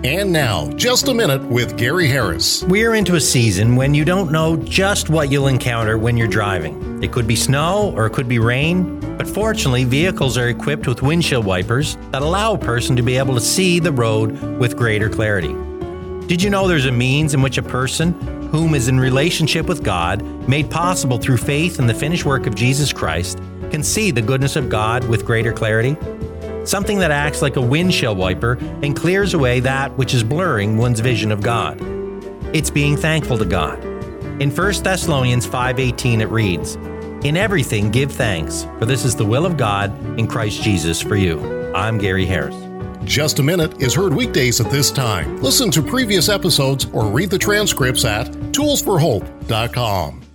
And now, Just a Minute with Gary Harris. We're into a season when you don't know just what you'll encounter when you're driving. It could be snow or it could be rain, but fortunately, vehicles are equipped with windshield wipers that allow a person to be able to see the road with greater clarity. Did you know there's a means in which a person whom is in relationship with God, made possible through faith in the finished work of Jesus Christ, can see the goodness of God with greater clarity? Something that acts like a windshield wiper and clears away that which is blurring one's vision of God. It's being thankful to God. In 1 Thessalonians 5:18 it reads, "In everything give thanks, for this is the will of God in Christ Jesus for you." I'm Gary Harris. Just a Minute is heard weekdays at this time. Listen to previous episodes or read the transcripts at toolsforhope.com.